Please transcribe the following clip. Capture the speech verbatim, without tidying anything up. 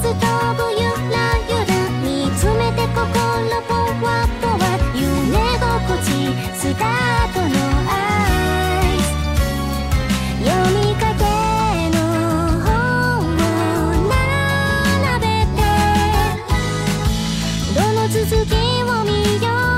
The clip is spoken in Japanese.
飛ぶゆらゆら見つめて心ぽわぽわ夢心地スタートの合図読みかけの本を並べてどの続きを見よう